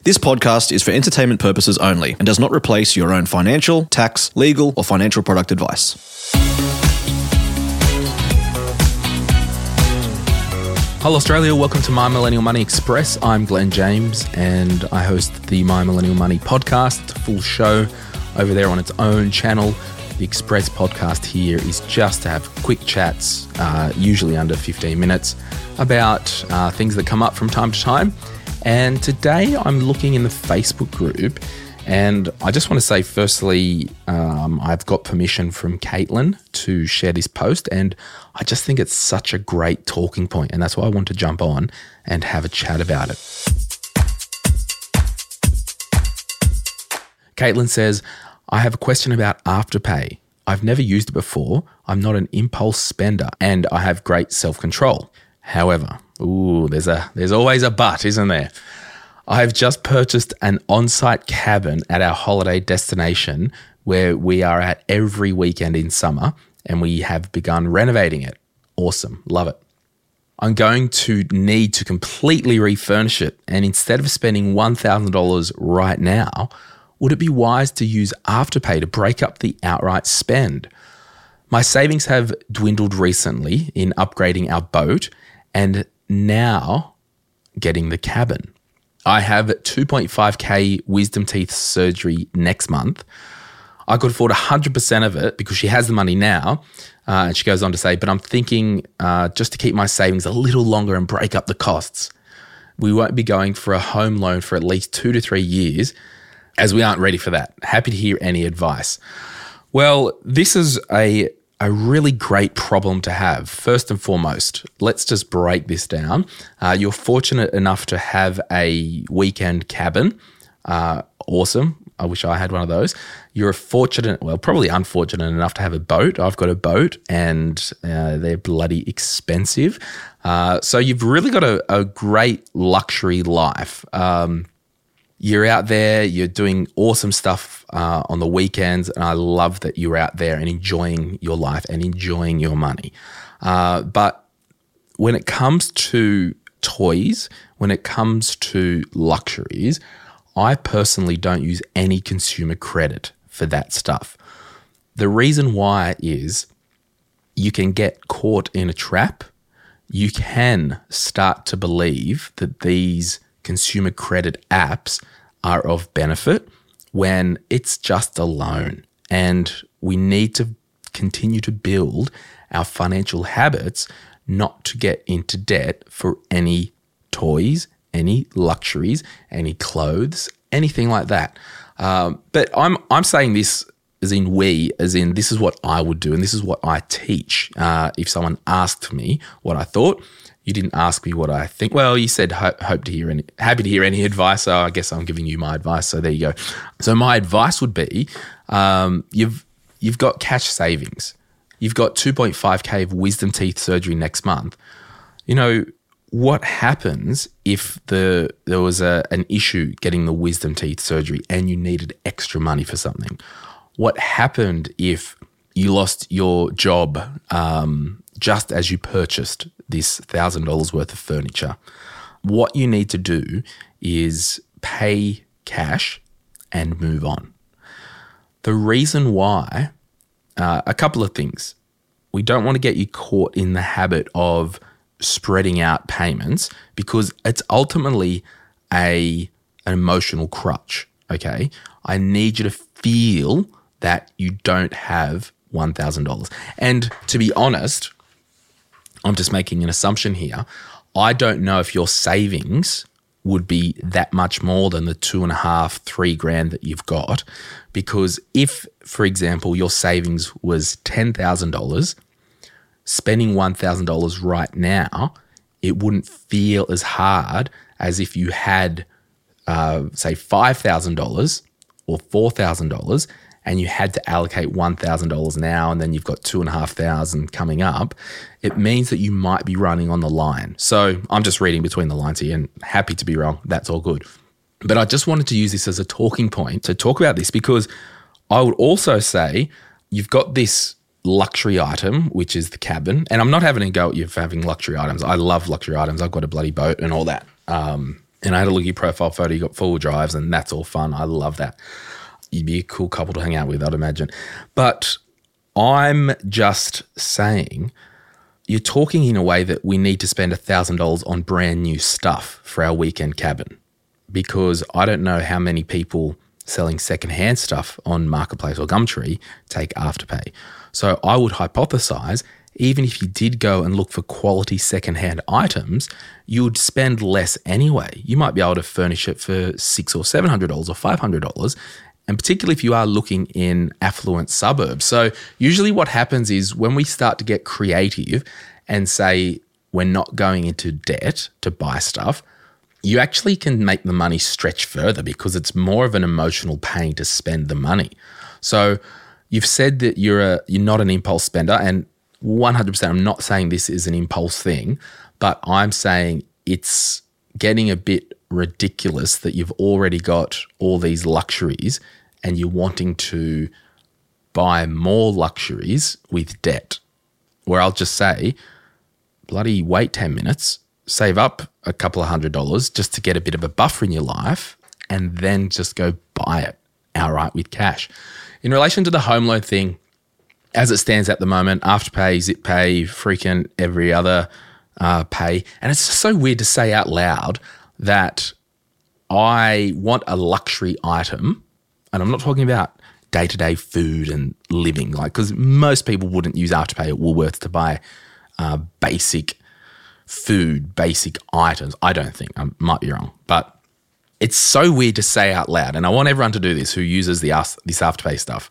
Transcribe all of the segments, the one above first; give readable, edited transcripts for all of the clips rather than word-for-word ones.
This podcast is for entertainment purposes only and does not replace your own financial, tax, legal, or financial product advice. Hello Australia, welcome to My Millennial Money Express. I'm Glenn James and I host the My Millennial Money podcast. It's a full show over there on its own channel. The Express podcast here is just to have quick chats, usually under 15 minutes, about things that come up from time to time. And today I'm looking in the Facebook group, and I just want to say firstly, I've got permission from Caitlin to share this post, and I just think it's such a great talking point, and that's why I want to jump on and have a chat about it. Caitlin says, I have a question about Afterpay. I've never used it before. I'm not an impulse spender, and I have great self-control. However, there's always a but, isn't there? I have just purchased an on-site cabin at our holiday destination where we are at every weekend in summer, and we have begun renovating it. Awesome. Love it. I'm going to need to completely refurnish it, and instead of spending $1,000 right now, would it be wise to use Afterpay to break up the outright spend? My savings have dwindled recently in upgrading our boat and now getting the cabin. I have 2.5K wisdom teeth surgery next month. I could afford 100% of it because she has the money now. And she goes on to say, but I'm thinking just to keep my savings a little longer and break up the costs. We won't be going for a home loan for at least 2 to 3 years, as we aren't ready for that. Happy to hear any advice. Well, this is a really great problem to have. First and foremost, let's just break this down. You're fortunate enough to have a weekend cabin. Awesome. I wish I had one of those. You're probably unfortunate enough to have a boat. I've got a boat and they're bloody expensive. So you've really got a great luxury life. You're out there, you're doing awesome stuff on the weekends, and I love that you're out there and enjoying your life and enjoying your money. But when it comes to toys, when it comes to luxuries, I personally don't use any consumer credit for that stuff. The reason why is you can get caught in a trap. You can start to believe that these consumer credit apps are of benefit when it's just a loan. And we need to continue to build our financial habits not to get into debt for any toys, any luxuries, any clothes, anything like that. But I'm saying this as in this is what I would do and this is what I teach. If someone asked me what I thought, you didn't ask me what I think. Well, you said happy to hear any advice. So I guess I'm giving you my advice. So there you go. So my advice would be, you've got cash savings. You've got 2.5K of wisdom teeth surgery next month. You know, what happens if there was an issue getting the wisdom teeth surgery and you needed extra money for something? What happened if you lost your job just as you purchased this $1,000 worth of furniture? What you need to do is pay cash and move on. The reason why, a couple of things. We don't want to get you caught in the habit of spreading out payments because it's ultimately an emotional crutch, okay? I need you to feel that you don't have $1,000. And to be honest, I'm just making an assumption here. I don't know if your savings would be that much more than the $2,500-3,000 that you've got, because if, for example, your savings was $10,000, spending $1,000 right now, it wouldn't feel as hard as if you had, say, $5,000 or $4,000 and you had to allocate $1,000 now and then you've got $2,500 coming up. It means that you might be running on the line. So I'm just reading between the lines here and happy to be wrong. That's all good. But I just wanted to use this as a talking point to talk about this because I would also say you've got this luxury item, which is the cabin. And I'm not having a go at you for having luxury items. I love luxury items. I've got a bloody boat and all that. And I had a look at your profile photo. You got 4-wheel drives, and that's all fun. I love that. You'd be a cool couple to hang out with, I'd imagine. But I'm just saying, you're talking in a way that we need to spend $1,000 on brand new stuff for our weekend cabin, because I don't know how many people selling secondhand stuff on Marketplace or Gumtree take Afterpay. So I would hypothesize, even if you did go and look for quality secondhand items, you would spend less anyway. You might be able to furnish it for $600 or $700 or $500, and particularly if you are looking in affluent suburbs. So usually what happens is when we start to get creative and say we're not going into debt to buy stuff, you actually can make the money stretch further because it's more of an emotional pain to spend the money. So you've said that you're not an impulse spender, and 100%, I'm not saying this is an impulse thing, but I'm saying it's getting a bit ridiculous that you've already got all these luxuries and you're wanting to buy more luxuries with debt. Where I'll just say, bloody wait 10 minutes, save up a couple of $100 just to get a bit of a buffer in your life, and then just go buy it outright with cash. In relation to the home loan thing, as it stands at the moment, Afterpay, ZipPay, freaking every other pay. And it's just so weird to say out loud that I want a luxury item, and I'm not talking about day-to-day food and living, because most people wouldn't use Afterpay at Woolworths to buy basic food, basic items. I don't think. I might be wrong. But it's so weird to say out loud, and I want everyone to do this who uses this Afterpay stuff.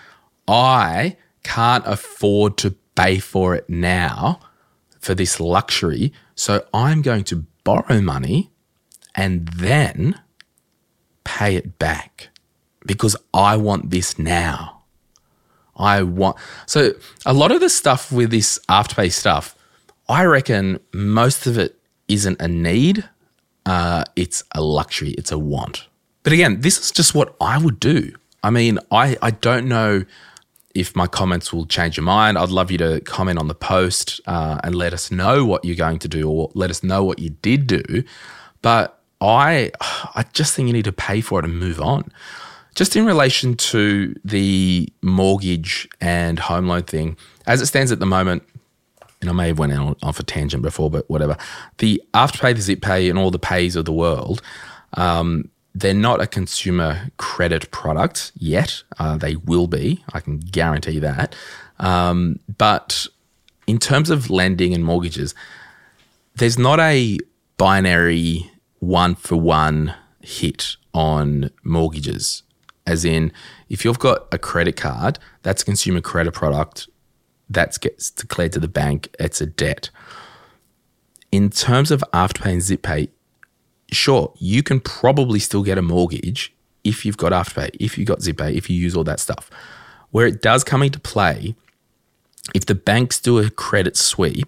I can't afford to pay for it now for this luxury, so I'm going to borrow money and then pay it back because I want this now. So a lot of the stuff with this Afterpay stuff, I reckon most of it isn't a need. It's a luxury. It's a want. But again, this is just what I would do. I mean, I don't know if my comments will change your mind. I'd love you to comment on the post and let us know what you're going to do, or let us know what you did do. But I just think you need to pay for it and move on. Just in relation to the mortgage and home loan thing, as it stands at the moment, and I may have went off a tangent before, but whatever, the Afterpay, the ZipPay, and all the pays of the world, they're not a consumer credit product yet. They will be. I can guarantee that. But in terms of lending and mortgages, there's not a binary one-for-one hit on mortgages. As in, if you've got a credit card, that's a consumer credit product, that gets declared to the bank, it's a debt. In terms of Afterpay and ZipPay, sure, you can probably still get a mortgage if you've got Afterpay, if you've got ZipPay, if you use all that stuff. Where it does come into play, if the banks do a credit sweep,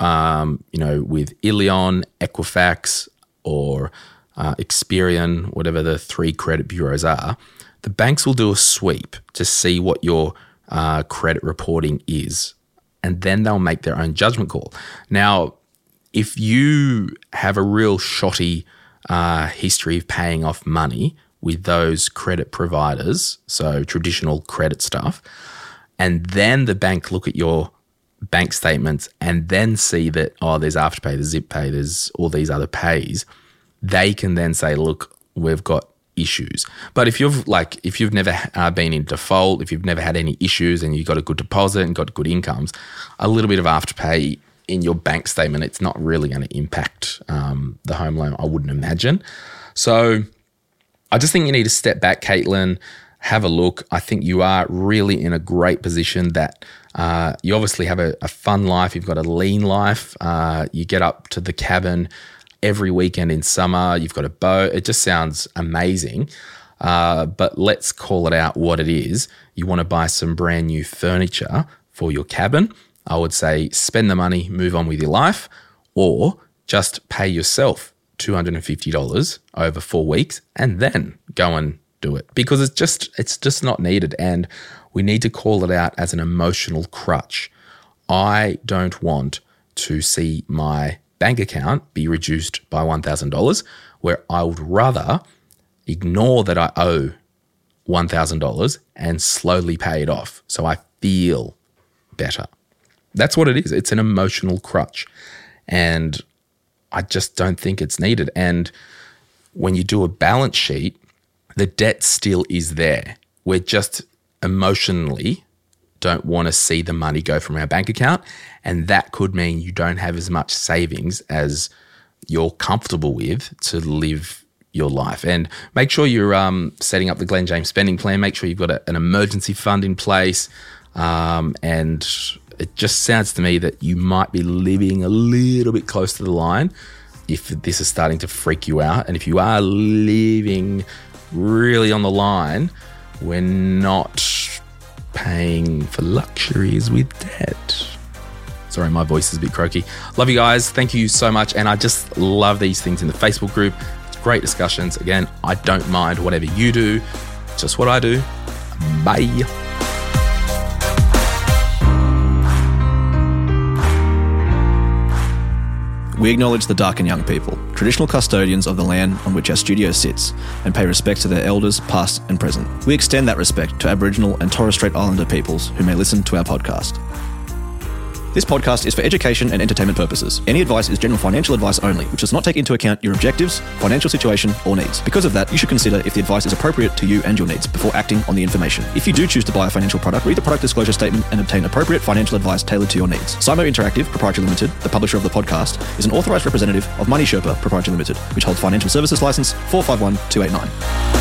with Illion, Equifax, or Experian, whatever the 3 credit bureaus are, the banks will do a sweep to see what your credit reporting is, and then they'll make their own judgment call. Now, if you have a real shoddy history of paying off money with those credit providers, so traditional credit stuff, and then the bank look at your bank statements and then see that, there's Afterpay, there's ZipPay, there's all these other pays, they can then say, look, we've got issues. But if you've never been in default, if you've never had any issues and you've got a good deposit and got good incomes, a little bit of Afterpay in your bank statement, it's not really going to impact the home loan, I wouldn't imagine. So I just think you need to step back, Caitlin, have a look. I think you are really in a great position that you obviously have a fun life. You've got a lean life. You get up to the cabin every weekend in summer. You've got a boat. It just sounds amazing. But let's call it out what it is. You want to buy some brand new furniture for your cabin. I would say spend the money, move on with your life, or just pay yourself $250 over 4 weeks and then go and do it, because it's just not needed, and we need to call it out as an emotional crutch. I don't want to see my bank account be reduced by $1,000, where I would rather ignore that I owe $1,000 and slowly pay it off so I feel better. That's what it is. It's an emotional crutch. And I just don't think it's needed. And when you do a balance sheet, the debt still is there. We're just emotionally don't want to see the money go from our bank account. And that could mean you don't have as much savings as you're comfortable with to live your life. And make sure you're setting up the Glen James spending plan. Make sure you've got an emergency fund in place. And it just sounds to me that you might be living a little bit close to the line if this is starting to freak you out. And if you are living really on the line, we're not paying for luxuries with debt. Sorry, my voice is a bit croaky. Love you guys. Thank you so much. And I just love these things in the Facebook group. It's great discussions. Again, I don't mind whatever you do. It's just what I do. Bye. We acknowledge the Darkin Young people, traditional custodians of the land on which our studio sits, and pay respect to their elders, past and present. We extend that respect to Aboriginal and Torres Strait Islander peoples who may listen to our podcast. This podcast is for education and entertainment purposes. Any advice is general financial advice only, which does not take into account your objectives, financial situation, or needs. Because of that, you should consider if the advice is appropriate to you and your needs before acting on the information. If you do choose to buy a financial product, read the product disclosure statement and obtain appropriate financial advice tailored to your needs. Simo Interactive Proprietary Limited, the publisher of the podcast, is an authorised representative of Money Sherpa Proprietary Limited, which holds financial services license 451289.